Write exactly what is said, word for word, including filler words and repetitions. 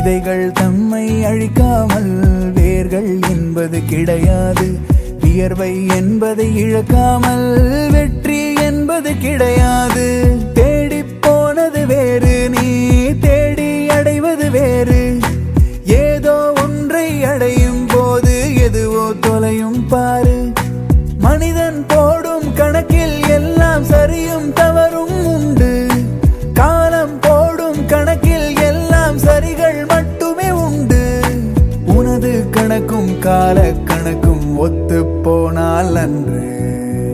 விதைகள் தம்மை அழிக்காமல் வேர்கள் என்பது கிடையாது. வியர்வை என்பதை இழக்காமல் வெற்றி என்பது கிடையாது. தேடி போனது வேறு, நீ தேடி அடைவது வேறு. ஏதோ ஒன்றை அடையும் போது எதுவோ தொலையும் பாரு. மனிதன் போடும் கணக்கில் எல்லாம் சரியும் தவறும் உண்டு. காலம் போடும் கணக்கில் எல்லாம் சரிகள் மட்டுமே உண்டு. உனது கணக்கும் கால கணக்கும் ஒத்து போனால் அன்று